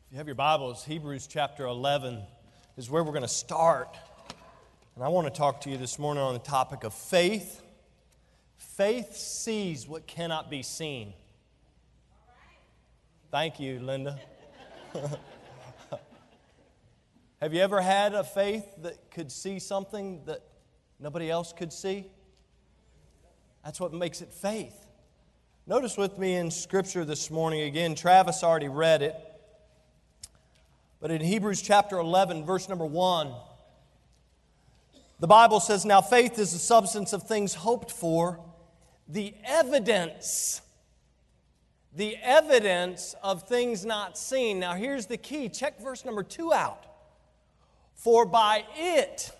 If you have your Bibles, Hebrews chapter 11 is where we're going to start. And I want to talk to you this morning on the topic of faith. Faith sees what cannot be seen. Thank you, Linda. Have you ever had a faith that could see something that nobody else could see? That's what makes it faith. Notice with me in Scripture this morning again, Travis already read it. But in Hebrews chapter 11, verse number 1, the Bible says, "Now faith is the substance of things hoped for, the evidence of things not seen." Now here's the key. Check verse number 2 out. For by it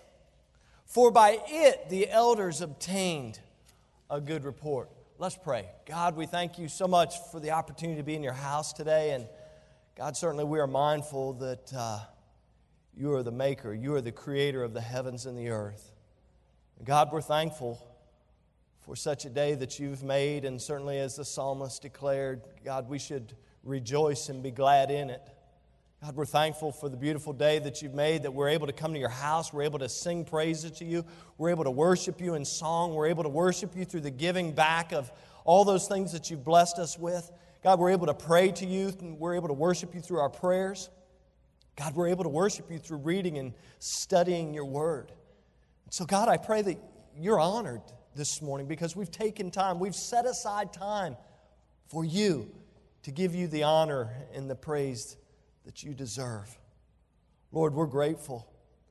the elders obtained a good report. Let's pray. God, we thank you so much for the opportunity to be in your house today. And God, certainly we are mindful that you are the maker, you are the creator of the heavens and the earth. And God, we're thankful for such a day that you've made, and certainly as the psalmist declared, God, we should rejoice and be glad in it. God, we're thankful for the beautiful day that you've made, that we're able to come to your house, we're able to sing praises to you, we're able to worship you in song, we're able to worship you through the giving back of all those things that you've blessed us with. God, we're able to pray to you, and we're able to worship you through our prayers. God, we're able to worship you through reading and studying your word. So God, I pray that you're honored this morning because we've taken time, we've set aside time for you to give you the honor and the praise that you deserve. Lord, we're grateful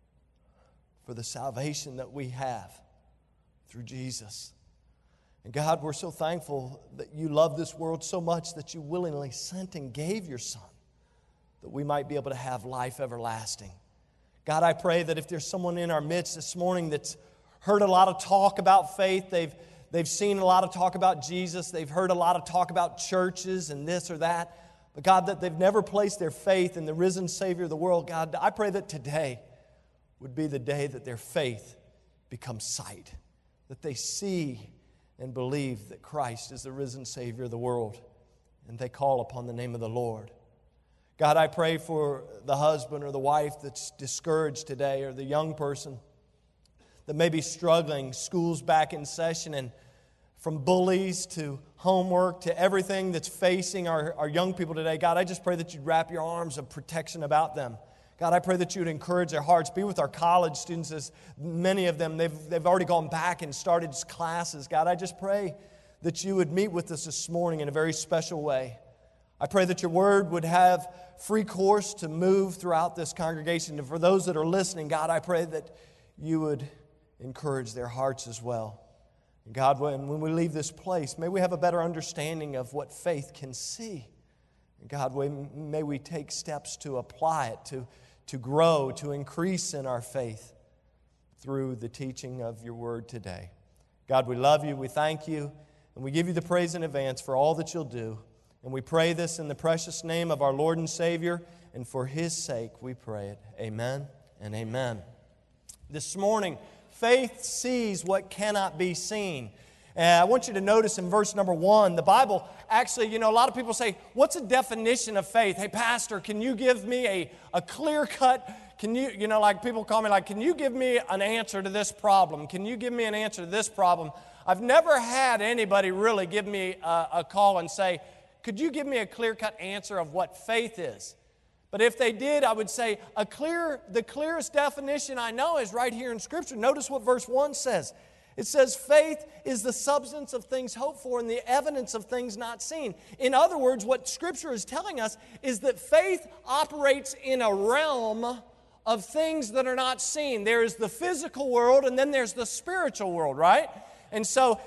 for the salvation that we have through Jesus. And God, we're so thankful that you love this world so much that you willingly sent and gave your Son that we might be able to have life everlasting. God, I pray that if there's someone in our midst this morning that's heard a lot of talk about faith, they've seen a lot of talk about Jesus, they've heard a lot of talk about churches and this or that, but God, that they've never placed their faith in the risen Savior of the world, God, I pray that today would be the day that their faith becomes sight, that they see and believe that Christ is the risen Savior of the world, and they call upon the name of the Lord. God, I pray for the husband or the wife that's discouraged today, or the young person that may be struggling, school's back in session, and from bullies to homework to everything that's facing our young people today. God, I just pray that you'd wrap your arms of protection about them. God, I pray that you would encourage their hearts. Be with our college students, as many of them, they've already gone back and started classes. God, I just pray that you would meet with us this morning in a very special way. I pray that your word would have free course to move throughout this congregation. And for those that are listening, God, I pray that you would encourage their hearts as well. And God, when we leave this place, may we have a better understanding of what faith can see. And God, may we take steps to apply it, to grow, to increase in our faith through the teaching of your word today. God, we love you, we thank you, and we give you the praise in advance for all that you'll do. And we pray this in the precious name of our Lord and Savior, and for His sake we pray it. Amen and amen. This morning, faith sees what cannot be seen. And I want you to notice in verse number 1, the Bible actually, a lot of people say, what's a definition of faith? Hey, Pastor, can you give me a clear-cut, like people call me, like, can you give me an answer to this problem? Can you give me an answer to this problem? I've never had anybody really give me a call and say, could you give me a clear-cut answer of what faith is? But if they did, I would say the clearest definition I know is right here in Scripture. Notice what verse 1 says. It says, faith is the substance of things hoped for and the evidence of things not seen. In other words, what Scripture is telling us is that faith operates in a realm of things that are not seen. There is the physical world, and then there's the spiritual world, right? And so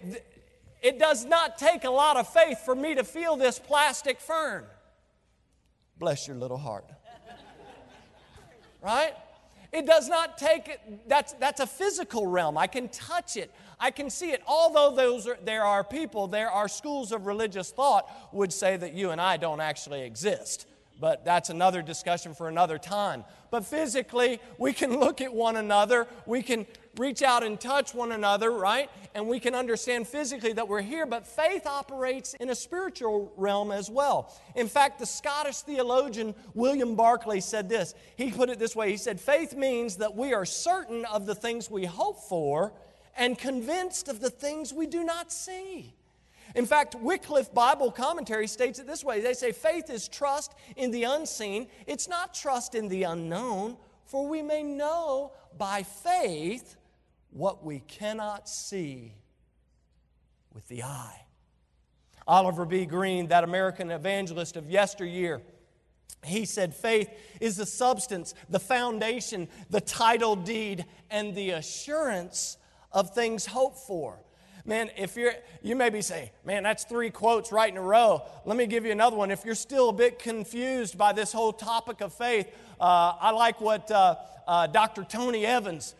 it does not take a lot of faith for me to feel this plastic fern. Bless your little heart. Right? It does not take it. That's a physical realm. I can touch it. I can see it. Although there are schools of religious thought would say that you and I don't actually exist. But that's another discussion for another time. But physically, we can look at one another. We can reach out and touch one another, right? And we can understand physically that we're here. But faith operates in a spiritual realm as well. In fact, the Scottish theologian William Barclay said this. He put it this way. He said, faith means that we are certain of the things we hope for and convinced of the things we do not see. In fact, Wycliffe Bible Commentary states it this way. They say, faith is trust in the unseen. It's not trust in the unknown, for we may know by faith what we cannot see with the eye. Oliver B. Greene, that American evangelist of yesteryear, he said, faith is the substance, the foundation, the title deed, and the assurance of things hoped for. Man, you may be saying, man, that's 3 quotes right in a row. Let me give you another one. If you're still a bit confused by this whole topic of faith, I like what Dr. Tony Evans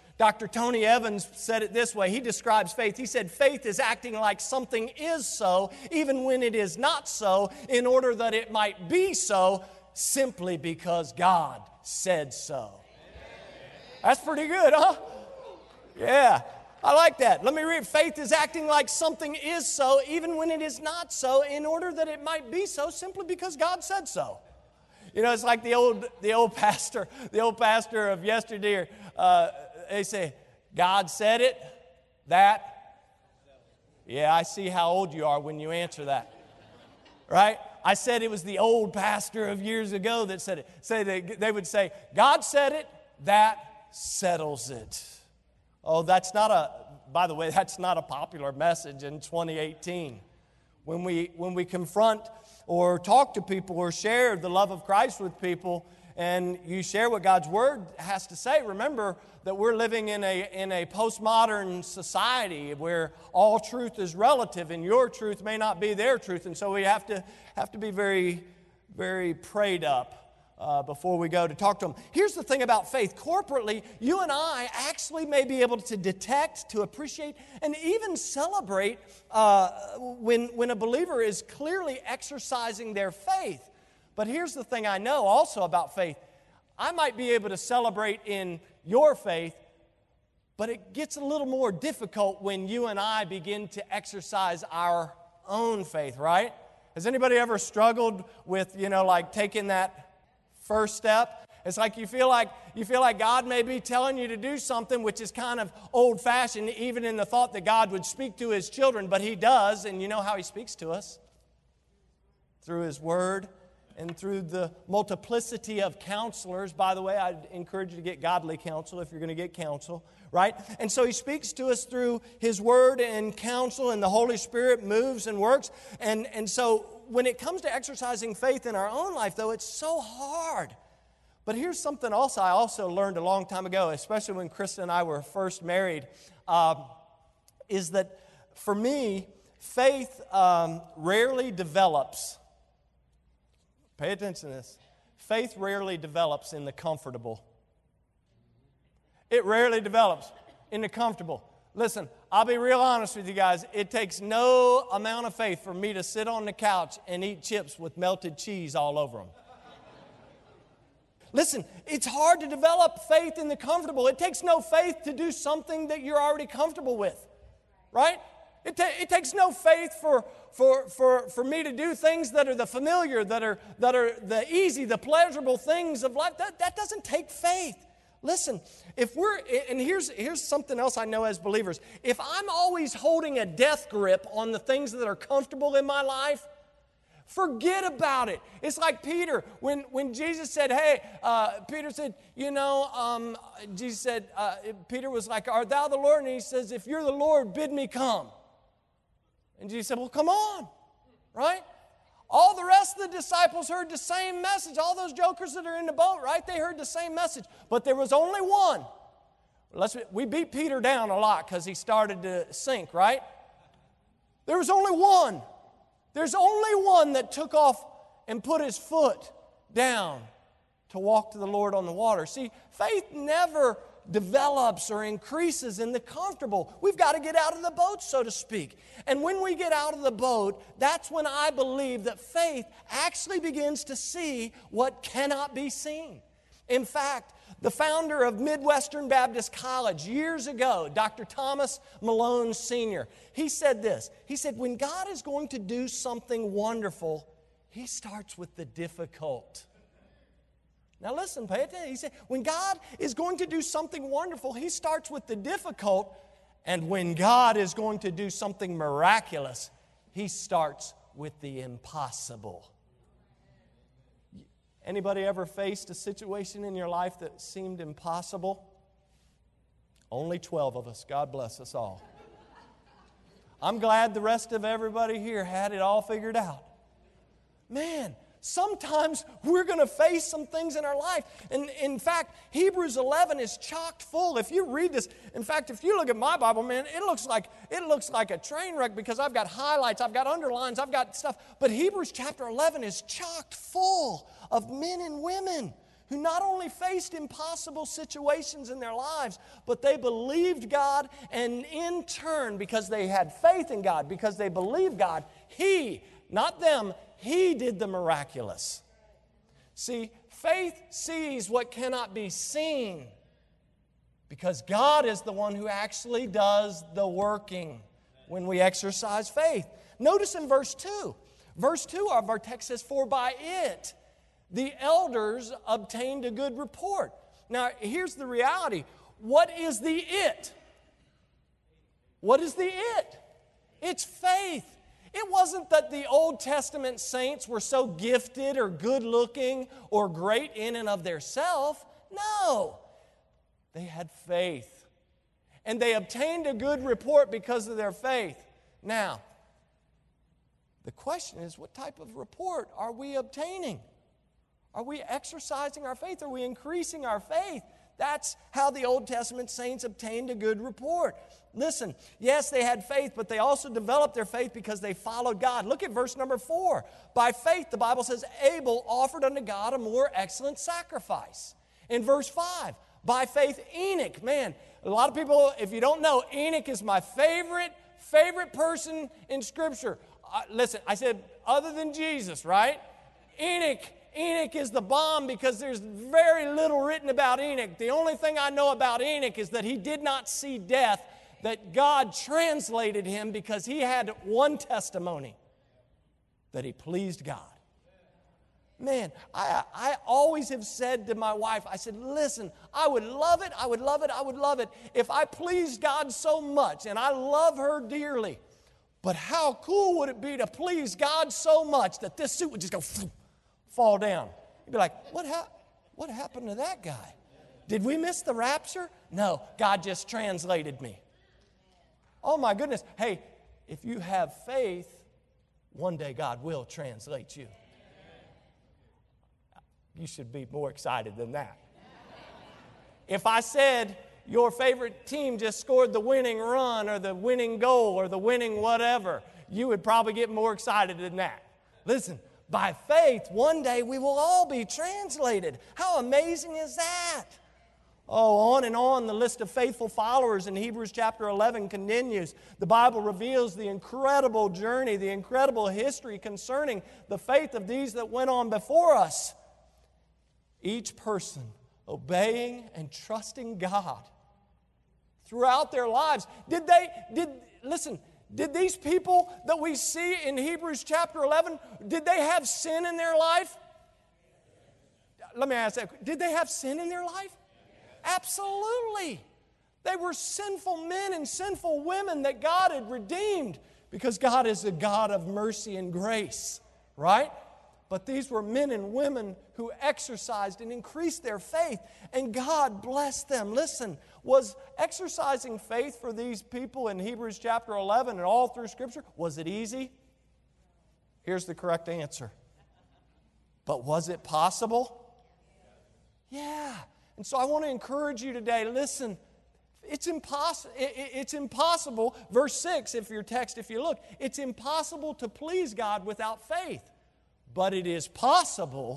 said it this way. He describes faith. He said, faith is acting like something is so, even when it is not so, in order that it might be so, simply because God said so. That's pretty good, huh? Yeah. I like that. Let me read. Faith is acting like something is so, even when it is not so, in order that it might be so, simply because God said so. You know, it's like the old pastor of yesteryear. They say, God said it, that. Yeah, I see how old you are when you answer that. Right? I said it was the old pastor of years ago that said it. They would say, God said it, that settles it. Oh, by the way, that's not a popular message in 2018. When we confront or talk to people or share the love of Christ with people, and you share what God's Word has to say, remember that we're living in a postmodern society where all truth is relative, and your truth may not be their truth, and so we have to be very, very prayed up before we go to talk to them. Here's the thing about faith. Corporately, you and I actually may be able to detect, to appreciate, and even celebrate when a believer is clearly exercising their faith. But here's the thing I know also about faith. I might be able to celebrate in your faith, but it gets a little more difficult when you and I begin to exercise our own faith, right? Has anybody ever struggled with, like taking that first step? It's like you feel like God may be telling you to do something which is kind of old-fashioned, even in the thought that God would speak to His children, but He does, and you know how He speaks to us? Through His Word and through the multiplicity of counselors. By the way, I'd encourage you to get godly counsel if you're going to get counsel, right? And so He speaks to us through His Word and counsel, and the Holy Spirit moves and works. And so when it comes to exercising faith in our own life, though, it's so hard. But here's something else I also learned a long time ago, especially when Krista and I were first married, is that for me, faith rarely develops. Pay attention to this. Faith rarely develops in the comfortable. It rarely develops in the comfortable. Listen, I'll be real honest with you guys. It takes no amount of faith for me to sit on the couch and eat chips with melted cheese all over them. Listen, it's hard to develop faith in the comfortable. It takes no faith to do something that you're already comfortable with, right? It takes no faith for me to do things that are the familiar, that are the easy, the pleasurable things of life. That doesn't take faith. Listen, and here's something else I know as believers. If I'm always holding a death grip on the things that are comfortable in my life, forget about it. It's like Peter, when Jesus said, hey, Peter said, Jesus said, Peter was like, art thou the Lord? And he says, if you're the Lord, bid me come. And Jesus said, well, come on, right? All the rest of the disciples heard the same message. All those jokers that are in the boat, right? They heard the same message. But there was only one. We beat Peter down a lot because he started to sink, right? There was only one. There's only one that took off and put his foot down to walk to the Lord on the water. See, faith never develops or increases in the comfortable. We've got to get out of the boat, so to speak. And when we get out of the boat, that's when I believe that faith actually begins to see what cannot be seen. In fact, the founder of Midwestern Baptist College years ago, Dr. Thomas Malone Sr., he said this. He said, when God is going to do something wonderful, He starts with the difficult. Now listen, pay attention. He said, when God is going to do something wonderful, He starts with the difficult. And when God is going to do something miraculous, He starts with the impossible. Anybody ever faced a situation in your life that seemed impossible? Only 12 of us. God bless us all. I'm glad the rest of everybody here had it all figured out. Man, sometimes we're going to face some things in our life. And in fact, Hebrews 11 is chock full. If you read this, in fact, if you look at my Bible, man, it looks like a train wreck because I've got highlights, I've got underlines, I've got stuff. But Hebrews chapter 11 is chock full of men and women who not only faced impossible situations in their lives, but they believed God, and in turn, because they had faith in God, because they believed God, He, not them, He did the miraculous. See, faith sees what cannot be seen because God is the one who actually does the working when we exercise faith. Notice in verse 2. Verse 2 of our text says, for by it the elders obtained a good report. Now, here's the reality. What is the it? What is the it? It's faith. It wasn't that the Old Testament saints were so gifted or good-looking or great in and of theirself. No. They had faith. And they obtained a good report because of their faith. Now, the question is, what type of report are we obtaining? Are we exercising our faith? Are we increasing our faith? That's how the Old Testament saints obtained a good report. Listen, yes, they had faith, but they also developed their faith because they followed God. Look at verse number 4. By faith, the Bible says, Abel offered unto God a more excellent sacrifice. In verse 5, by faith, Enoch. Man, a lot of people, if you don't know, Enoch is my favorite person in Scripture. Listen, I said other than Jesus, right? Enoch is the bomb because there's very little written about Enoch. The only thing I know about Enoch is that he did not see death, that God translated him because he had one testimony, that he pleased God. Man, I always have said to my wife, I said, listen, I would love it if I pleased God so much, and I love her dearly. But how cool would it be to please God so much that this suit would just go fall down? You'd be like, what happened to that guy? Did we miss the rapture? No, God just translated me. Oh my goodness. Hey, if you have faith, one day God will translate you. You should be more excited than that. If I said your favorite team just scored the winning run or the winning goal or the winning whatever, you would probably get more excited than that. Listen, by faith, one day we will all be translated. How amazing is that? Oh, on and on the list of faithful followers in Hebrews chapter 11 continues. The Bible reveals the incredible journey, the incredible history concerning the faith of these that went on before us. Each person obeying and trusting God throughout their lives. Did these people that we see in Hebrews chapter 11, did they have sin in their life? Let me ask that. Did they have sin in their life? Absolutely. They were sinful men and sinful women that God had redeemed because God is a God of mercy and grace, right? But these were men and women who exercised and increased their faith, and God blessed them. Listen, was exercising faith for these people in Hebrews chapter 11 and all through Scripture, was it easy? Here's the correct answer. But was it possible? Yeah. And so I want to encourage you today, listen, it's impossible, verse 6, if you look, it's impossible to please God without faith. But it is possible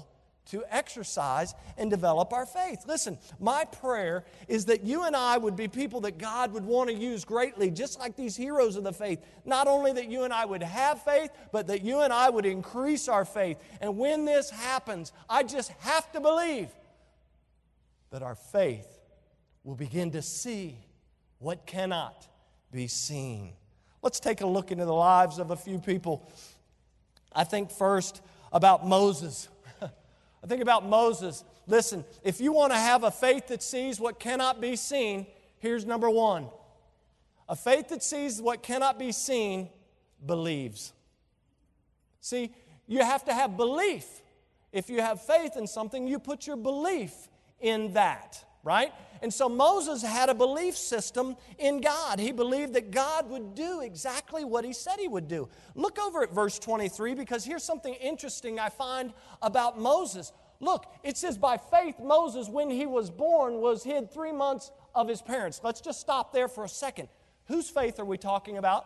to exercise and develop our faith. Listen, my prayer is that you and I would be people that God would want to use greatly, just like these heroes of the faith. Not only that you and I would have faith, but that you and I would increase our faith. And when this happens, I just have to believe that our faith will begin to see what cannot be seen. Let's take a look into the lives of a few people. I think first about Moses. I think about Moses. Listen, if you want to have a faith that sees what cannot be seen, here's number one. A faith that sees what cannot be seen believes. See, you have to have belief. If you have faith in something, you put your belief in that, right? And so Moses had a belief system in God. He believed that God would do exactly what He said He would do. Look over at verse 23, because here's something interesting I find about Moses. Look, it says, by faith Moses, when he was born, was hid 3 months of his parents. Let's just stop there for a second. Whose faith are we talking about?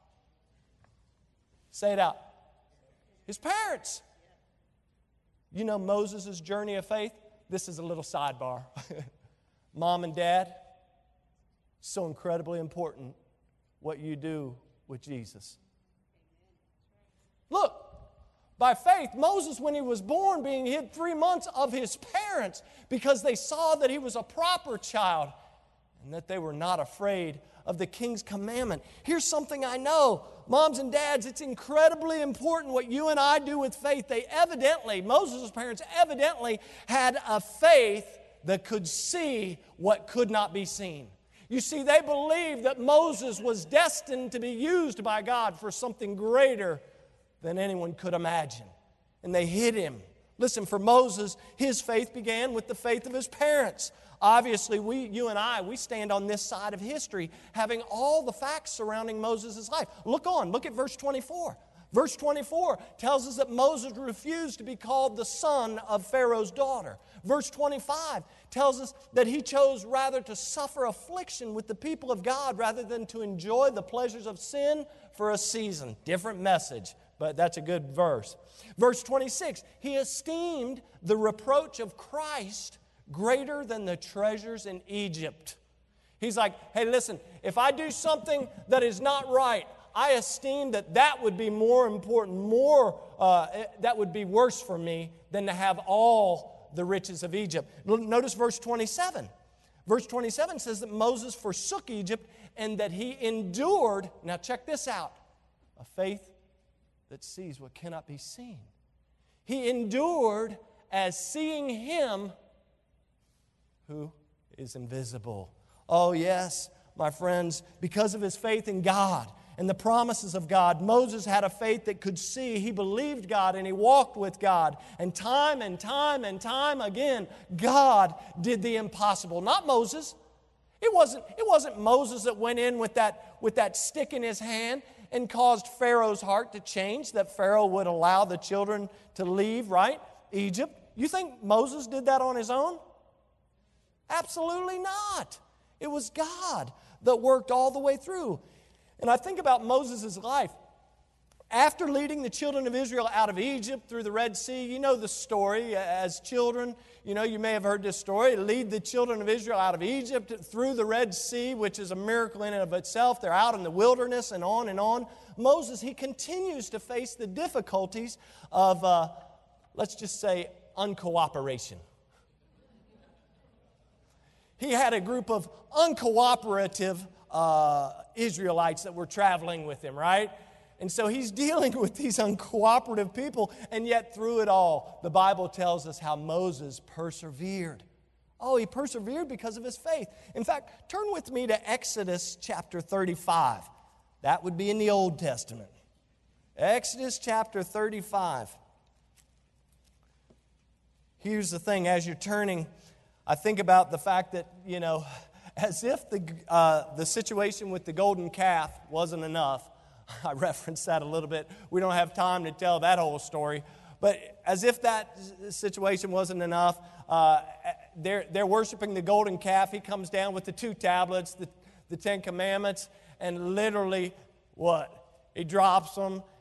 Say it out. His parents. You know Moses' journey of faith? This is a little sidebar. Mom and Dad, so incredibly important what you do with Jesus. Look, by faith, Moses, when he was born, being hid 3 months of his parents because they saw that he was a proper child and that they were not afraid of the king's commandment. Here's something I know. Moms and dads, it's incredibly important what you and I do with faith. Moses' parents evidently had a faith that could see what could not be seen. You see, they believed that Moses was destined to be used by God for something greater than anyone could imagine. And they hid him. Listen, for Moses, his faith began with the faith of his parents. Obviously, you and I, we stand on this side of history, having all the facts surrounding Moses' life. Look at verse 24. Verse 24 tells us that Moses refused to be called the son of Pharaoh's daughter. Verse 25 tells us that he chose rather to suffer affliction with the people of God rather than to enjoy the pleasures of sin for a season. Different message, but that's a good verse. Verse 26, he esteemed the reproach of Christ greater than the treasures in Egypt. He's like, hey, listen, if I do something that is not right, I esteem that would be more important, that would be worse for me than to have all the riches of Egypt. Notice verse 27. Verse 27 says that Moses forsook Egypt and that he endured, now check this out, a faith that sees what cannot be seen. He endured as seeing Him who is invisible. Oh yes, my friends, because of his faith in God and the promises of God, Moses had a faith that could see. He believed God and he walked with God. And time again, God did the impossible. Not Moses. It wasn't Moses that went in with that stick in his hand and caused Pharaoh's heart to change, that Pharaoh would allow the children to leave, right? Egypt. You think Moses did that on his own? Absolutely not. It was God that worked all the way through. And I think about Moses' life. After leading the children of Israel out of Egypt through the Red Sea, you know the story as children. You may have heard this story. Lead the children of Israel out of Egypt through the Red Sea, which is a miracle in and of itself. They're out in the wilderness and on and on. Moses, he continues to face the difficulties of, let's just say, uncooperation. He had a group of uncooperative Israelites that were traveling with him, right? And so he's dealing with these uncooperative people, and yet through it all, the Bible tells us how Moses persevered. Oh, he persevered because of his faith. In fact, turn with me to Exodus chapter 35. That would be in the Old Testament. Exodus chapter 35. Here's the thing, as you're turning, I think about the fact that, as if the situation with the golden calf wasn't enough. I referenced that a little bit. We don't have time to tell that whole story. But as if that situation wasn't enough, they're worshiping the golden calf. He comes down with the 2 tablets, the 10 Commandments, and literally, what? He drops them,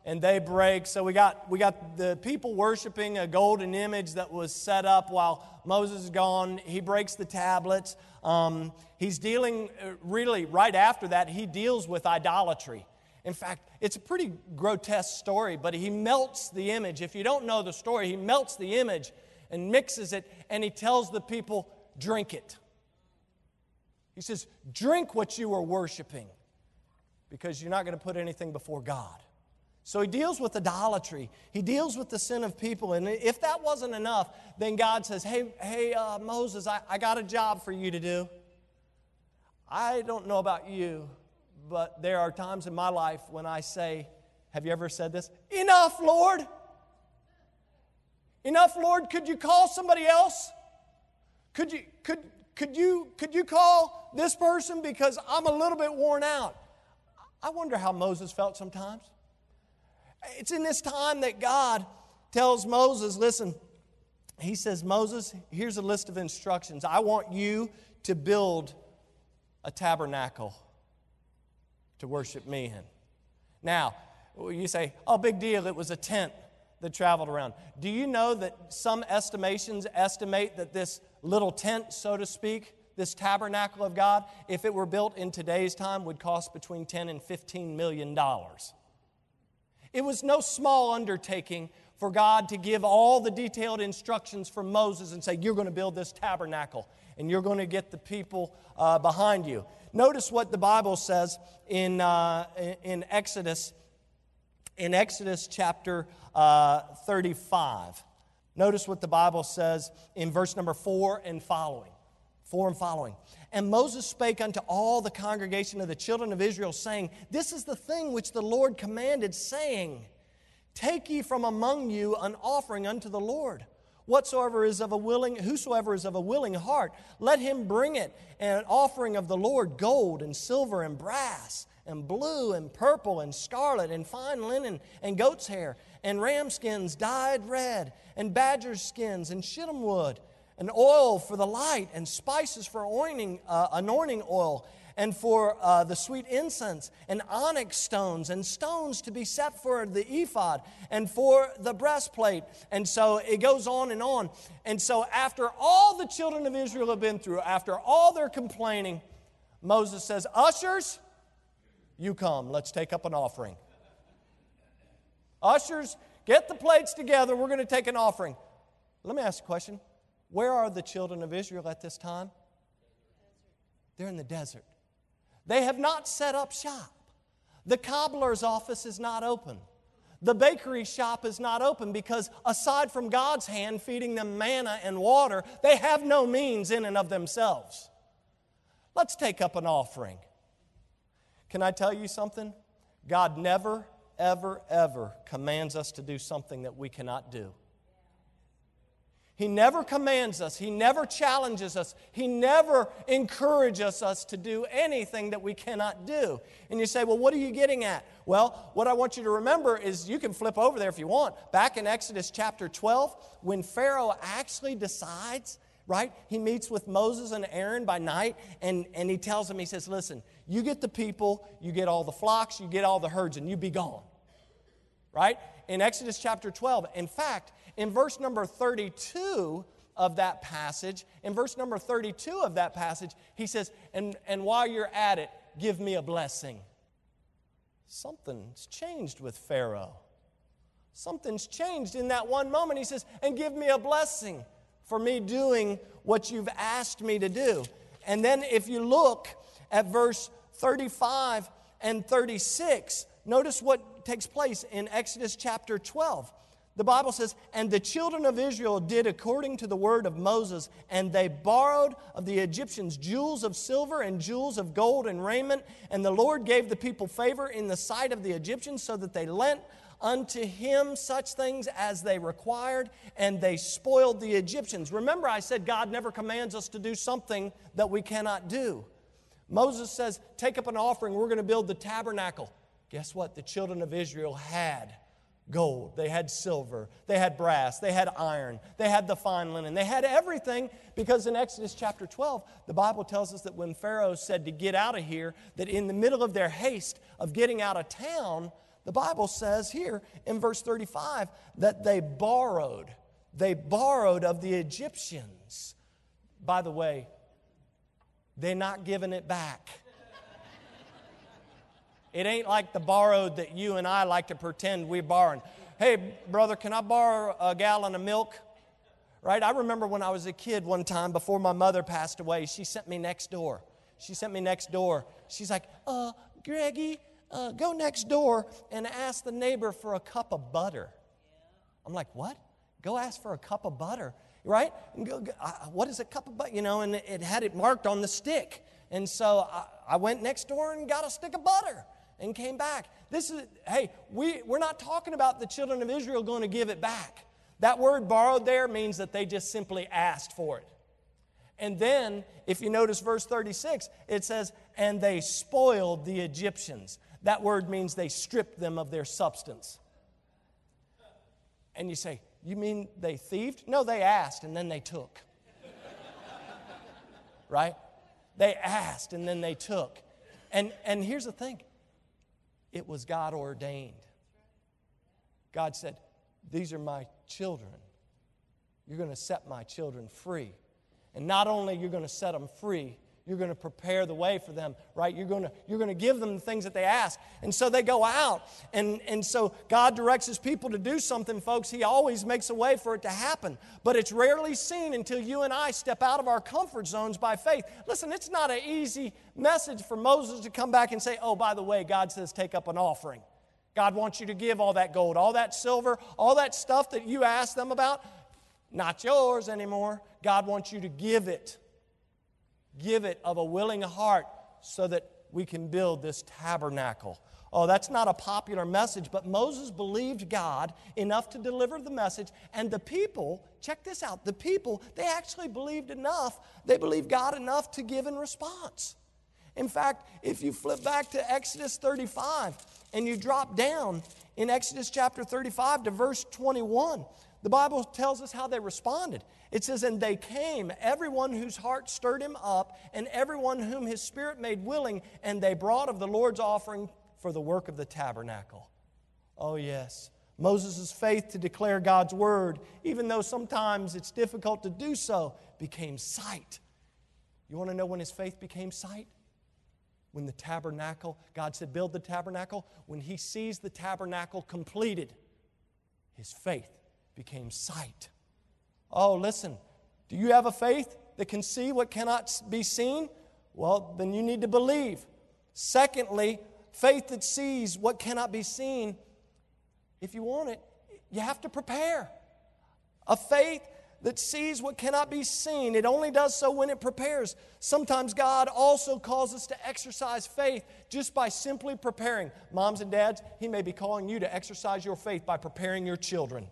and they break. So we got the people worshiping a golden image that was set up while Moses is gone. He breaks the tablets. He's dealing, really, right after that, he deals with idolatry. In fact, it's a pretty grotesque story, but he melts the image. If you don't know the story, he melts the image and mixes it, and he tells the people, drink it. He says, drink what you are worshiping, because you're not going to put anything before God. So he deals with idolatry. He deals with the sin of people. And if that wasn't enough, then God says, hey, Moses, I got a job for you to do. I don't know about you, but there are times in my life when I say, have you ever said this? Enough, Lord. Enough, Lord. Could you call somebody else? Could you call this person, because I'm a little bit worn out? I wonder how Moses felt sometimes. It's in this time that God tells Moses, listen, he says, Moses, here's a list of instructions. I want you to build a tabernacle to worship me in. Now, you say, oh, big deal, it was a tent that traveled around. Do you know that some estimations estimate that this little tent, so to speak, this tabernacle of God, if it were built in today's time, would cost between $10 and $15 million. It was no small undertaking for God to give all the detailed instructions for Moses and say, you're going to build this tabernacle and you're going to get the people behind you. Notice what the Bible says in Exodus chapter 35. Notice what the Bible says in verse number 4 and following. 4 and following. And Moses spake unto all the congregation of the children of Israel, saying, this is the thing which the Lord commanded, saying, take ye from among you an offering unto the Lord. Whosoever is of a willing heart, let him bring it, an offering of the Lord, gold and silver and brass, and blue and purple and scarlet and fine linen and goat's hair, and ram skins dyed red, and badger skins and shittim wood, and oil for the light, and spices for anointing oil, and for the sweet incense, and onyx stones, and stones to be set for the ephod, and for the breastplate. And so it goes on and on. And so after all the children of Israel have been through, after all their complaining, Moses says, ushers, you come, let's take up an offering. Ushers, get the plates together, we're going to take an offering. Let me ask a question. Where are the children of Israel at this time? They're in the desert. They have not set up shop. The cobbler's office is not open. The bakery shop is not open, because aside from God's hand feeding them manna and water, they have no means in and of themselves. Let's take up an offering. Can I tell you something? God never, ever, ever commands us to do something that we cannot do. He never commands us. He never challenges us. He never encourages us to do anything that we cannot do. And you say, well, what are you getting at? Well, what I want you to remember is, you can flip over there if you want. Back in Exodus chapter 12, when Pharaoh actually decides, right? He meets with Moses and Aaron by night, and he tells them, he says, listen, you get the people, you get all the flocks, you get all the herds, and you be gone. Right? In Exodus chapter 12. In fact, in verse number 32 of that passage, he says, and while you're at it, give me a blessing. Something's changed with Pharaoh. Something's changed in that one moment. He says, and give me a blessing for me doing what you've asked me to do. And then if you look at verse 35 and 36, notice what takes place in Exodus chapter 12. The Bible says, and the children of Israel did according to the word of Moses, and they borrowed of the Egyptians jewels of silver and jewels of gold and raiment. And the Lord gave the people favor in the sight of the Egyptians, so that they lent unto him such things as they required, and they spoiled the Egyptians. Remember, I said God never commands us to do something that we cannot do. Moses says, take up an offering, we're going to build the tabernacle. Guess what? The children of Israel had gold, they had silver, they had brass, they had iron, they had the fine linen, they had everything, because in Exodus chapter 12, the Bible tells us that when Pharaoh said to get out of here, that in the middle of their haste of getting out of town, The Bible says here in verse 35 that they borrowed. They borrowed of the Egyptians. By the way, they're not giving it back. It ain't like the borrowed that you and I like to pretend we're borrowing. Hey, brother, can I borrow a gallon of milk? Right? I remember when I was a kid one time before my mother passed away, she sent me next door. She's like, Greggy, go next door and ask the neighbor for a cup of butter. I'm like, what? Go ask for a cup of butter, right? What is a cup of butter? And it had it marked on the stick. And so I went next door and got a stick of butter and came back. We're not talking about the children of Israel going to give it back. That word borrowed there means that they just simply asked for it. And then, if you notice verse 36, it says, and they spoiled the Egyptians. That word means they stripped them of their substance. And you say, you mean they thieved? No, they asked and then they took. Right? They asked and then they took. And here's the thing. It was God ordained. God said, these are my children. You're going to set my children free. And not only you're going to set them free, you're going to prepare the way for them, right? You're going to give them the things that they ask. And so they go out. And so God directs His people to do something, folks. He always makes a way for it to happen. But it's rarely seen until you and I step out of our comfort zones by faith. Listen, it's not an easy message for Moses to come back and say, oh, by the way, God says take up an offering. God wants you to give all that gold, all that silver, all that stuff that you asked them about, not yours anymore. God wants you to give it. Give it of a willing heart so that we can build this tabernacle. Oh, that's not a popular message, but Moses believed God enough to deliver the message. And the people, check this out, the people, they actually believed enough, they believed God enough to give in response. In fact, if you flip back to Exodus 35 and you drop down in Exodus chapter 35 to verse 21, the Bible tells us how they responded. It says, and they came, everyone whose heart stirred him up, and everyone whom his spirit made willing, and they brought of the Lord's offering for the work of the tabernacle. Oh yes, Moses' faith to declare God's word, even though sometimes it's difficult to do so, became sight. You want to know when his faith became sight? When the tabernacle, God said, build the tabernacle. When he sees the tabernacle completed, his faith became sight. Oh, listen, do you have a faith that can see what cannot be seen? Well, then you need to believe. Secondly, faith that sees what cannot be seen, if you want it, you have to prepare. A faith that sees what cannot be seen, it only does so when it prepares. Sometimes God also calls us to exercise faith just by simply preparing. Moms and dads, He may be calling you to exercise your faith by preparing your children.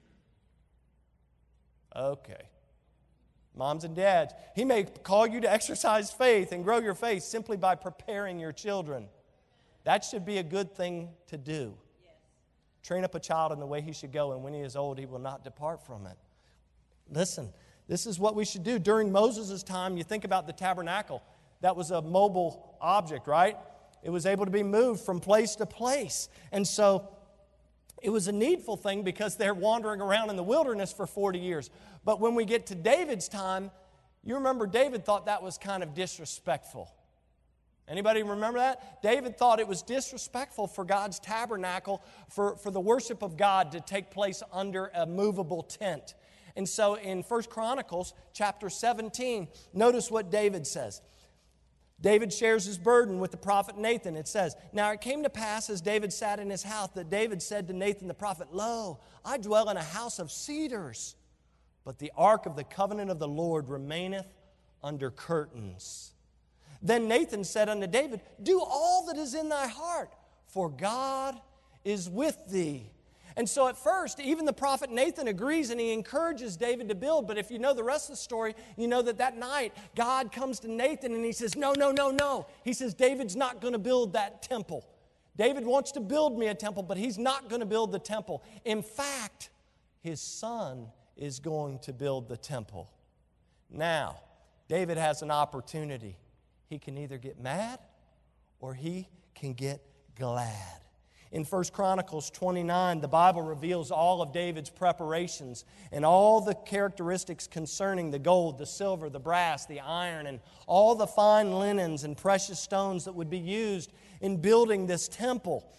Okay. Moms and dads, He may call you to exercise faith and grow your faith simply by preparing your children. That should be a good thing to do. Yes. Train up a child in the way he should go, and when he is old, he will not depart from it. Listen, this is what we should do. During Moses' time, you think about the tabernacle. That was a mobile object, right? It was able to be moved from place to place. And so it was a needful thing because they're wandering around in the wilderness for 40 years. But when we get to David's time, you remember David thought that was kind of disrespectful. Anybody remember that? David thought it was disrespectful for God's tabernacle, for the worship of God to take place under a movable tent. And so in 1 Chronicles chapter 17, notice what David says. David shares his burden with the prophet Nathan. It says, now it came to pass as David sat in his house that David said to Nathan the prophet, lo, I dwell in a house of cedars, but the ark of the covenant of the Lord remaineth under curtains. Then Nathan said unto David, do all that is in thy heart, for God is with thee. And so at first, even the prophet Nathan agrees and he encourages David to build. But if you know the rest of the story, you know that night, God comes to Nathan and he says, no, no, no, no. He says, David's not going to build that temple. David wants to build me a temple, but he's not going to build the temple. In fact, his son is going to build the temple. Now, David has an opportunity. He can either get mad or he can get glad. In 1 Chronicles 29, the Bible reveals all of David's preparations and all the characteristics concerning the gold, the silver, the brass, the iron, and all the fine linens and precious stones that would be used in building this temple.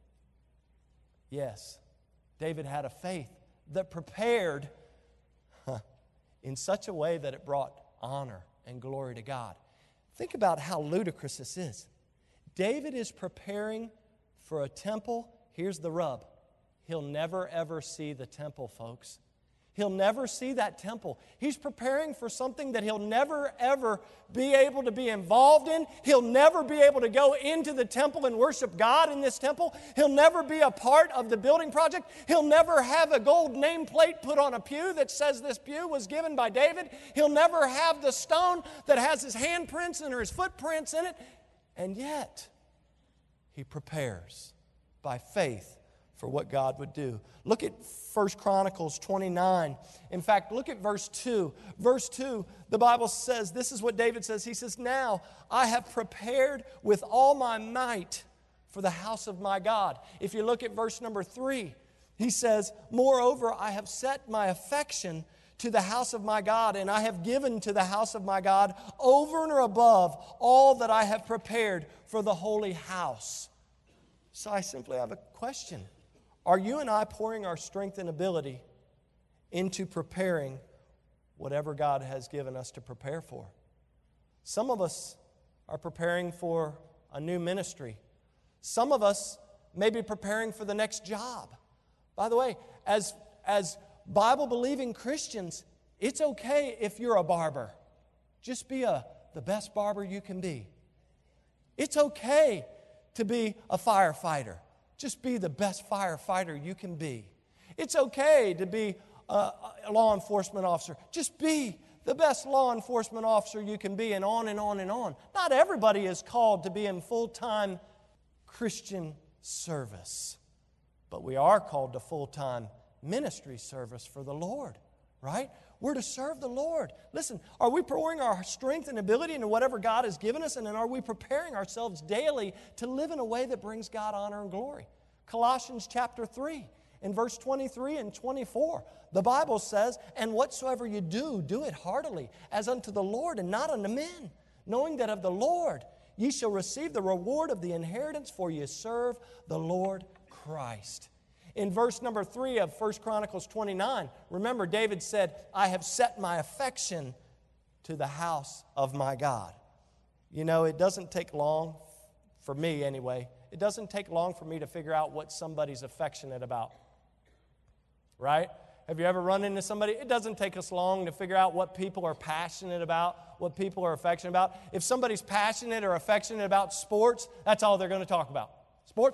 Yes, David had a faith that prepared in such a way that it brought honor and glory to God. Think about how ludicrous this is. David is preparing for a temple. Here's the rub. He'll never ever see the temple, folks. He'll never see that temple. He's preparing for something that he'll never ever be able to be involved in. He'll never be able to go into the temple and worship God in this temple. He'll never be a part of the building project. He'll never have a gold nameplate put on a pew that says this pew was given by David. He'll never have the stone that has his handprints and or his footprints in it. And yet, he prepares by faith for what God would do. Look at 1 Chronicles 29. In fact, look at verse 2. Verse 2, the Bible says, this is what David says. He says, "Now I have prepared with all my might for the house of my God." If you look at verse number 3, he says, "Moreover, I have set my affection to the house of my God, and I have given to the house of my God over and above all that I have prepared for the holy house." So I simply have a question. Are you and I pouring our strength and ability into preparing whatever God has given us to prepare for? Some of us are preparing for a new ministry. Some of us may be preparing for the next job. By the way, as Bible-believing Christians, it's okay if you're a barber. Just be the best barber you can be. It's okay to be a firefighter. Just be the best firefighter you can be. It's okay to be a law enforcement officer. Just be the best law enforcement officer you can be, and on and on and on. Not everybody is called to be in full-time Christian service, but we are called to full-time ministry service for the Lord, right? We're to serve the Lord. Listen, are we pouring our strength and ability into whatever God has given us, and then are we preparing ourselves daily to live in a way that brings God honor and glory? Colossians chapter 3, in verse 23 and 24, the Bible says, "And whatsoever you do, do it heartily, as unto the Lord and not unto men, knowing that of the Lord ye shall receive the reward of the inheritance, for ye serve the Lord Christ." In verse number 3 of 1 Chronicles 29, remember David said, "I have set my affection to the house of my God." You know, it doesn't take long, for me anyway, it doesn't take long for me to figure out what somebody's affectionate about. Right? Have you ever run into somebody? It doesn't take us long to figure out what people are passionate about, what people are affectionate about. If somebody's passionate or affectionate about sports, that's all they're going to talk about. Sports.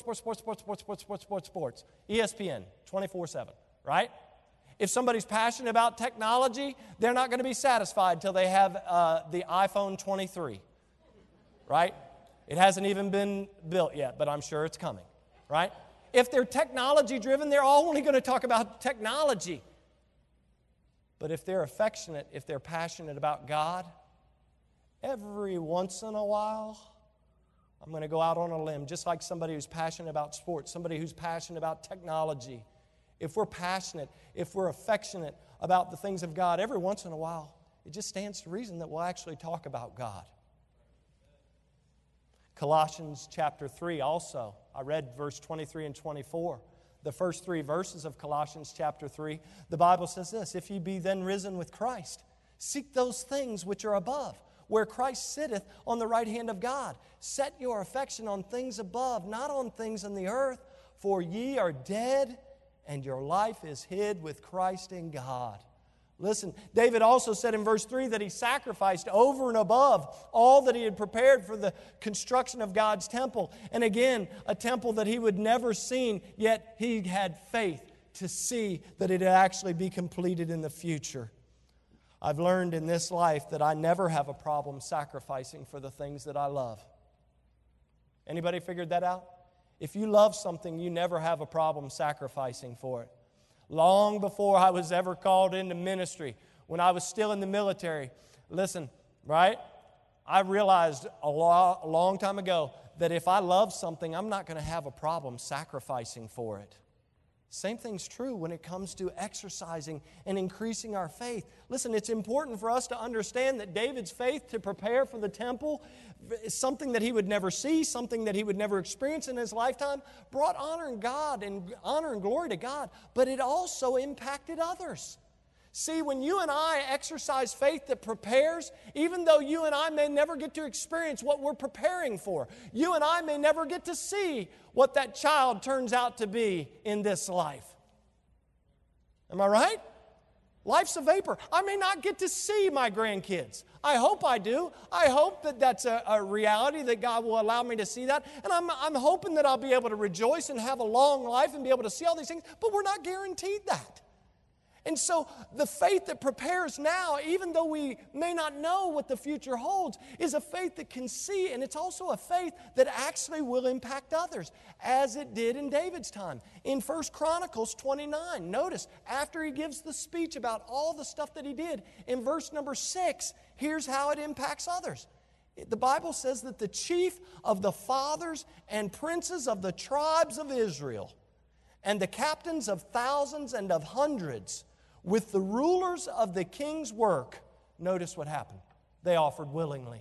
ESPN, 24/7, right? If somebody's passionate about technology, they're not going to be satisfied until they have the iPhone 23, right? It hasn't even been built yet, but I'm sure it's coming, right? If they're technology-driven, they're only going to talk about technology. But if they're affectionate, if they're passionate about God, every once in a while, I'm going to go out on a limb, just like somebody who's passionate about sports, somebody who's passionate about technology. If we're passionate, if we're affectionate about the things of God, every once in a while, it just stands to reason that we'll actually talk about God. Colossians chapter 3 also, I read verse 23 and 24. The first 3 verses of Colossians chapter 3, the Bible says this, "If ye be then risen with Christ, seek those things which are above, where Christ sitteth on the right hand of God. Set your affection on things above, not on things in the earth, for ye are dead, and your life is hid with Christ in God." Listen, David also said in verse 3 that he sacrificed over and above all that he had prepared for the construction of God's temple. And again, a temple that he would never seen, yet he had faith to see that it would actually be completed in the future. I've learned in this life that I never have a problem sacrificing for the things that I love. Anybody figured that out? If you love something, you never have a problem sacrificing for it. Long before I was ever called into ministry, when I was still in the military, listen, right? I realized a long time ago that if I love something, I'm not going to have a problem sacrificing for it. Same thing's true when it comes to exercising and increasing our faith. Listen, it's important for us to understand that David's faith to prepare for the temple is something that he would never see, something that he would never experience in his lifetime, brought honor and glory to God, but it also impacted others. See, when you and I exercise faith that prepares, even though you and I may never get to experience what we're preparing for, you and I may never get to see what that child turns out to be in this life. Am I right? Life's a vapor. I may not get to see my grandkids. I hope I do. I hope that that's a reality, that God will allow me to see that. And I'm hoping that I'll be able to rejoice and have a long life and be able to see all these things, but we're not guaranteed that. And so the faith that prepares now, even though we may not know what the future holds, is a faith that can see, and it's also a faith that actually will impact others, as it did in David's time. In 1 Chronicles 29, notice, after he gives the speech about all the stuff that he did, in verse number 6, here's how it impacts others. The Bible says that the chief of the fathers and princes of the tribes of Israel, and the captains of thousands and of hundreds, with the rulers of the king's work, notice what happened. They offered willingly.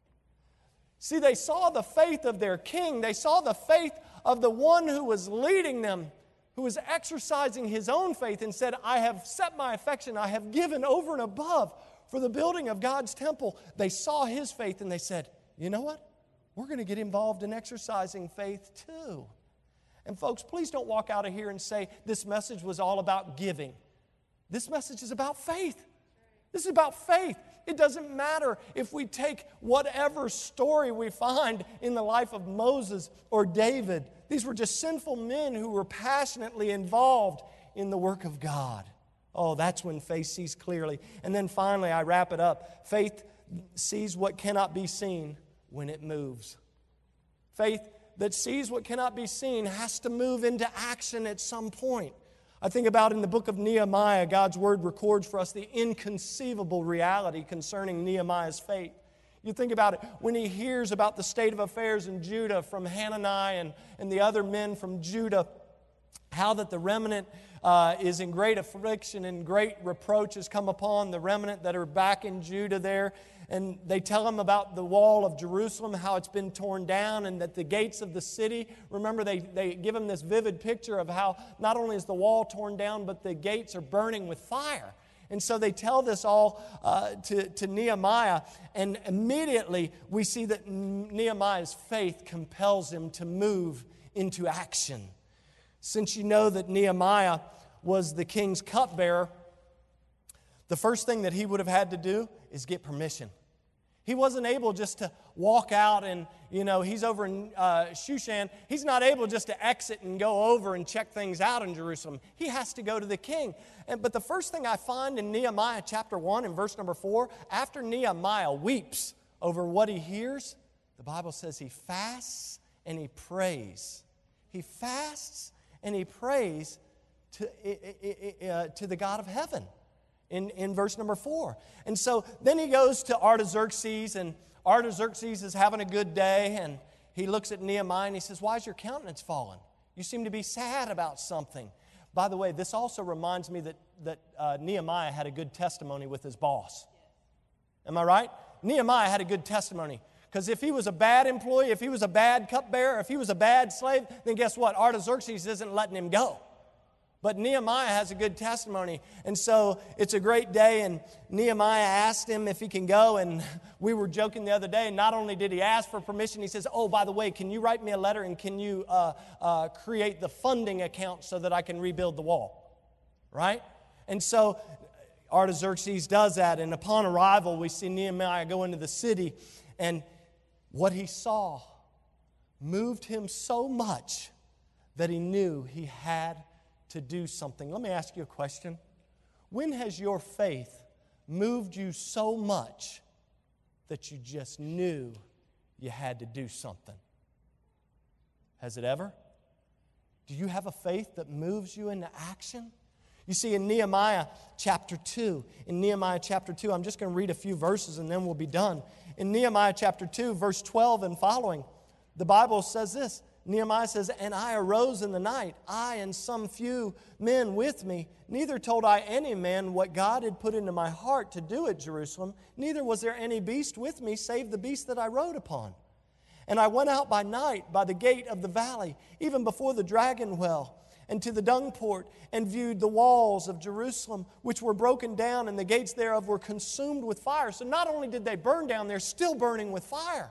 See, they saw the faith of their king. They saw the faith of the one who was leading them, who was exercising his own faith and said, I have set my affection, I have given over and above for the building of God's temple. They saw his faith and they said, you know what? We're going to get involved in exercising faith too. And folks, please don't walk out of here and say this message was all about giving. This message is about faith. This is about faith. It doesn't matter if we take whatever story we find in the life of Moses or David. These were just sinful men who were passionately involved in the work of God. Oh, that's when faith sees clearly. And then finally, I wrap it up. Faith sees what cannot be seen when it moves. Faith that sees what cannot be seen has to move into action at some point. I think about in the book of Nehemiah, God's Word records for us the inconceivable reality concerning Nehemiah's faith. You think about it, when he hears about the state of affairs in Judah from Hanani and the other men from Judah, how that the remnant is in great affliction and great reproach has come upon the remnant that are back in Judah there. And they tell him about the wall of Jerusalem, how it's been torn down, and that the gates of the city, remember they give him this vivid picture of how not only is the wall torn down, but the gates are burning with fire. And so they tell this all to Nehemiah, and immediately we see that Nehemiah's faith compels him to move into action. Since you know that Nehemiah was the king's cupbearer, the first thing that he would have had to do is get permission. He wasn't able just to walk out and, he's over in Shushan. He's not able just to exit and go over and check things out in Jerusalem. He has to go to the king. But the first thing I find in Nehemiah chapter 1 and verse number 4, after Nehemiah weeps over what he hears, the Bible says he fasts and he prays. He fasts and he prays to the God of heaven. In verse number 4. And so then he goes to Artaxerxes, and Artaxerxes is having a good day, and he looks at Nehemiah and he says, why is your countenance fallen? You seem to be sad about something. By the way, this also reminds me that Nehemiah had a good testimony with his boss. Am I right? Nehemiah had a good testimony. Because if he was a bad employee, if he was a bad cupbearer, if he was a bad slave, then guess what? Artaxerxes isn't letting him go. But Nehemiah has a good testimony. And so it's a great day, and Nehemiah asked him if he can go. And we were joking the other day, not only did he ask for permission, he says, oh, by the way, can you write me a letter and can you create the funding account so that I can rebuild the wall? Right? And so Artaxerxes does that. And upon arrival, we see Nehemiah go into the city. And what he saw moved him so much that he knew he had to do something. Let me ask you a question. When has your faith moved you so much that you just knew you had to do something? Has it ever? Do you have a faith that moves you into action? You see, in Nehemiah chapter 2, I'm just going to read a few verses and then we'll be done. In Nehemiah chapter 2, verse 12 and following, the Bible says this. Nehemiah says, "And I arose in the night, I and some few men with me. Neither told I any man what God had put into my heart to do at Jerusalem. Neither was there any beast with me, save the beast that I rode upon. And I went out by night by the gate of the valley, even before the dragon well, and to the dung port, and viewed the walls of Jerusalem, which were broken down, and the gates thereof were consumed with fire." So not only did they burn down, they're still burning with fire.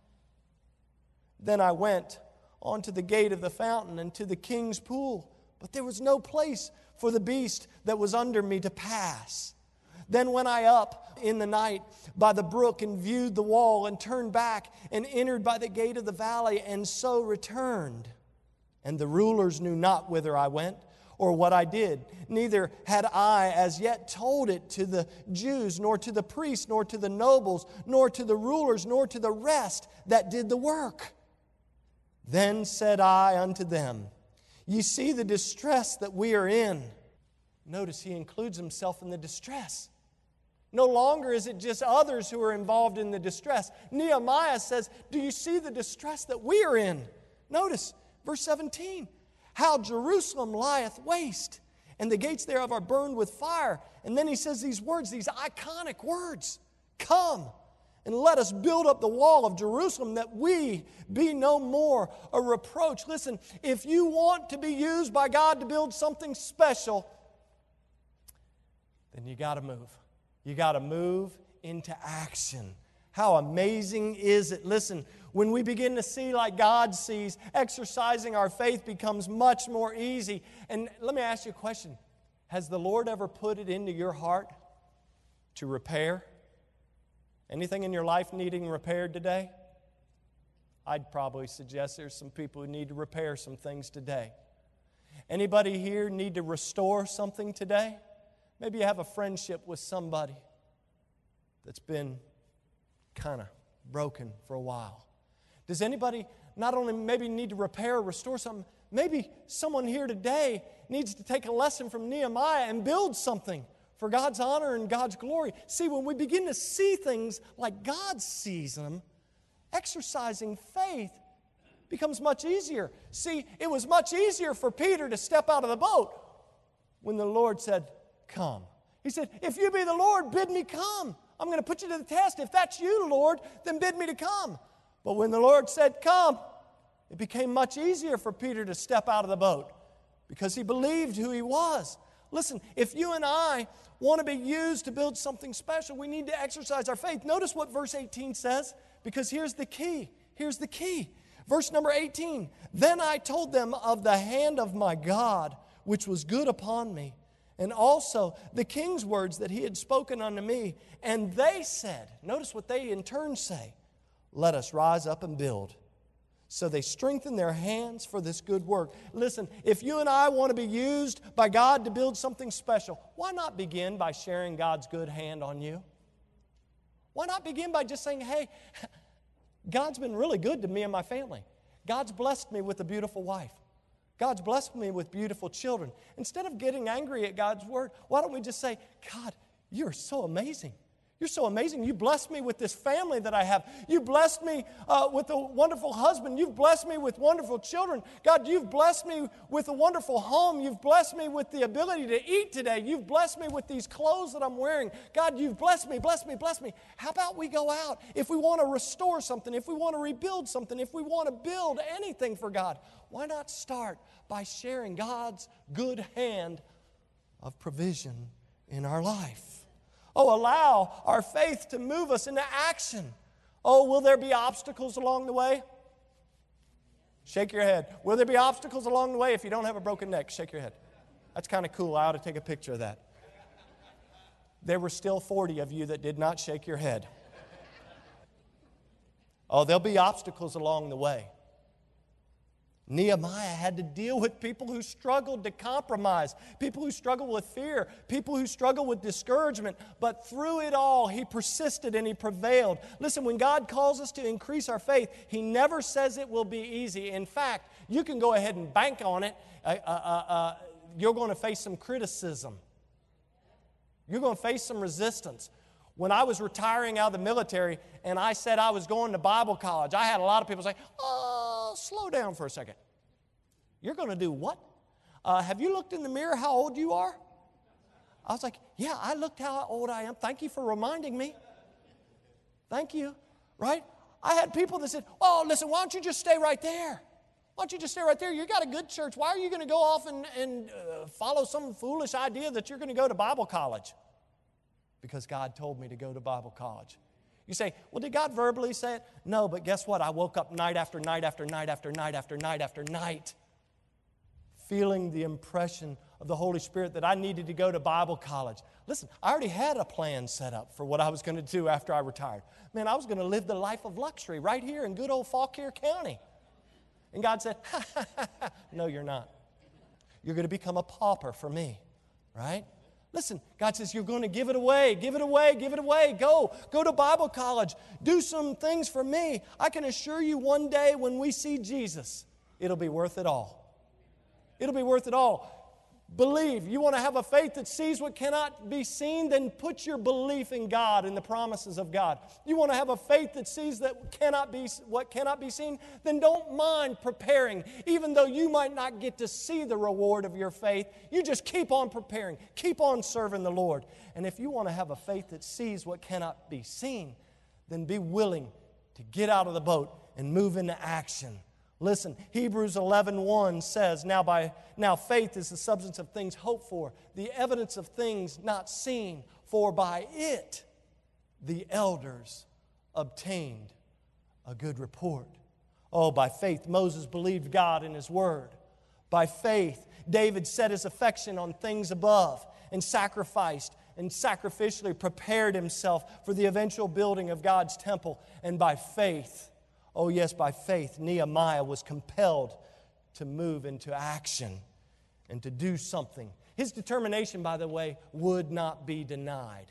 "Then I went on to the gate of the fountain and to the king's pool, but there was no place for the beast that was under me to pass. Then went I up in the night by the brook and viewed the wall, and turned back and entered by the gate of the valley, and so returned. And the rulers knew not whither I went or what I did. Neither had I as yet told it to the Jews, nor to the priests, nor to the nobles, nor to the rulers, nor to the rest that did the work. Then said I unto them, Ye see the distress that we are in." Notice he includes himself in the distress. No longer is it just others who are involved in the distress. Nehemiah says, "Do you see the distress that we are in?" Notice verse 17. "How Jerusalem lieth waste, and the gates thereof are burned with fire." And then he says these words, these iconic words. "Come, and let us build up the wall of Jerusalem, that we be no more a reproach." Listen, if you want to be used by God to build something special, then you got to move. You got to move into action. How amazing is it? Listen, when we begin to see like God sees, exercising our faith becomes much more easy. And let me ask you a question. Has the Lord ever put it into your heart to repair? Anything in your life needing repaired today? I'd probably suggest there's some people who need to repair some things today. Anybody here need to restore something today? Maybe you have a friendship with somebody that's been kind of broken for a while. Does anybody not only maybe need to repair or restore something, maybe someone here today needs to take a lesson from Nehemiah and build something for God's honor and God's glory. See, when we begin to see things like God sees them, exercising faith becomes much easier. See, it was much easier for Peter to step out of the boat when the Lord said, "Come." He said, "If you be the Lord, bid me come. I'm going to put you to the test. If that's you, Lord, then bid me to come." But when the Lord said, "Come," it became much easier for Peter to step out of the boat because he believed who he was. Listen, if you and I want to be used to build something special, we need to exercise our faith. Notice what verse 18 says, because here's the key. Here's the key. Verse number 18. "Then I told them of the hand of my God, which was good upon me, and also the king's words that he had spoken unto me. And they said," notice what they in turn say, "Let us rise up and build." So they strengthened their hands for this good work. Listen, if you and I want to be used by God to build something special, why not begin by sharing God's good hand on you? Why not begin by just saying, "Hey, God's been really good to me and my family. God's blessed me with a beautiful wife. God's blessed me with beautiful children." Instead of getting angry at God's word, why don't we just say, "God, you're so amazing. You're so amazing. You blessed me with this family that I have. You blessed me with a wonderful husband. You've blessed me with wonderful children. God, you've blessed me with a wonderful home. You've blessed me with the ability to eat today. You've blessed me with these clothes that I'm wearing. God, you've blessed me, blessed me, blessed me." How about we go out if we want to restore something, if we want to rebuild something, if we want to build anything for God? Why not start by sharing God's good hand of provision in our life? Oh, allow our faith to move us into action. Oh, will there be obstacles along the way? Shake your head. Will there be obstacles along the way? If you don't have a broken neck, shake your head. That's kind of cool. I ought to take a picture of that. There were still 40 of you that did not shake your head. Oh, there'll be obstacles along the way. Nehemiah had to deal with people who struggled to compromise, people who struggled with fear, people who struggled with discouragement. But through it all, he persisted and he prevailed. Listen, when God calls us to increase our faith, He never says it will be easy. In fact, you can go ahead and bank on it. you're going to face some criticism. You're going to face some resistance. When I was retiring out of the military and I said I was going to Bible college, I had a lot of people say, "Oh, slow down for a second. You're going to do what? Have you looked in the mirror how old you are?" I was like, "Yeah, I looked how old I am. Thank you for reminding me. Thank you." Right? I had people that said, "Oh, listen, why don't you just stay right there? Why don't you just stay right there? You got a good church. Why are you going to go off and follow some foolish idea that you're going to go to Bible college?" Because God told me to go to Bible college. You say, "Well, did God verbally say it?" No, but guess what? I woke up night after night after night after night after night after night feeling the impression of the Holy Spirit that I needed to go to Bible college. Listen, I already had a plan set up for what I was going to do after I retired. Man, I was going to live the life of luxury right here in good old Fauquier County. And God said, "No, you're not. You're going to become a pauper for me," right? Listen, God says, "You're going to give it away, give it away, give it away. Go to Bible college. Do some things for me. I can assure you one day when we see Jesus, it'll be worth it all. It'll be worth it all." Believe. You want to have a faith that sees what cannot be seen? Then put your belief in God and the promises of God. You want to have a faith that sees that what cannot be seen? Then don't mind preparing. Even though you might not get to see the reward of your faith, you just keep on preparing. Keep on serving the Lord. And if you want to have a faith that sees what cannot be seen, then be willing to get out of the boat and move into action. Listen, Hebrews 11:1 says, Now faith is the substance of things hoped for, the evidence of things not seen, for by it the elders obtained a good report." Oh, by faith Moses believed God in His Word. By faith David set his affection on things above and sacrificed and sacrificially prepared himself for the eventual building of God's temple. And by faith, oh yes, by faith, Nehemiah was compelled to move into action and to do something. His determination, by the way, would not be denied.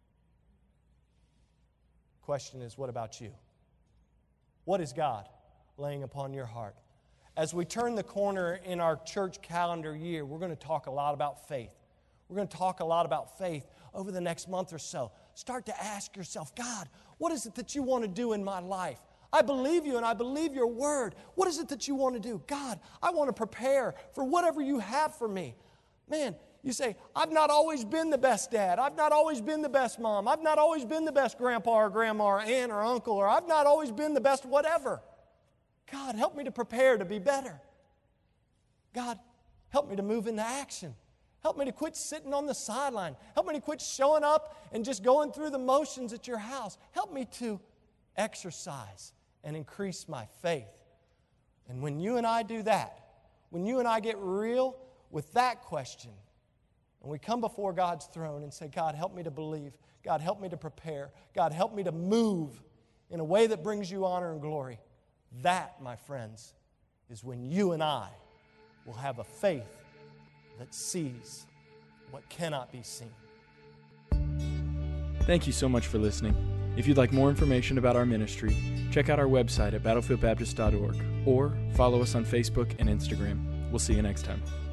Question is, what about you? What is God laying upon your heart? As we turn the corner in our church calendar year, we're going to talk a lot about faith. We're going to talk a lot about faith over the next month or so. Start to ask yourself, "God, what is it that you want to do in my life? I believe you and I believe your word. What is it that you want to do? God, I want to prepare for whatever you have for me." Man, you say, "I've not always been the best dad. I've not always been the best mom. I've not always been the best grandpa or grandma or aunt or uncle, or I've not always been the best whatever." God, help me to prepare to be better. God, help me to move into action. Help me to quit sitting on the sideline. Help me to quit showing up and just going through the motions at your house. Help me to exercise and increase my faith. And when you and I do that, when you and I get real with that question, and we come before God's throne and say, "God, help me to believe. God, help me to prepare. God, help me to move in a way that brings you honor and glory," that, my friends, is when you and I will have a faith that sees what cannot be seen. Thank you so much for listening. If you'd like more information about our ministry, check out our website at battlefieldbaptist.org or follow us on Facebook and Instagram. We'll see you next time.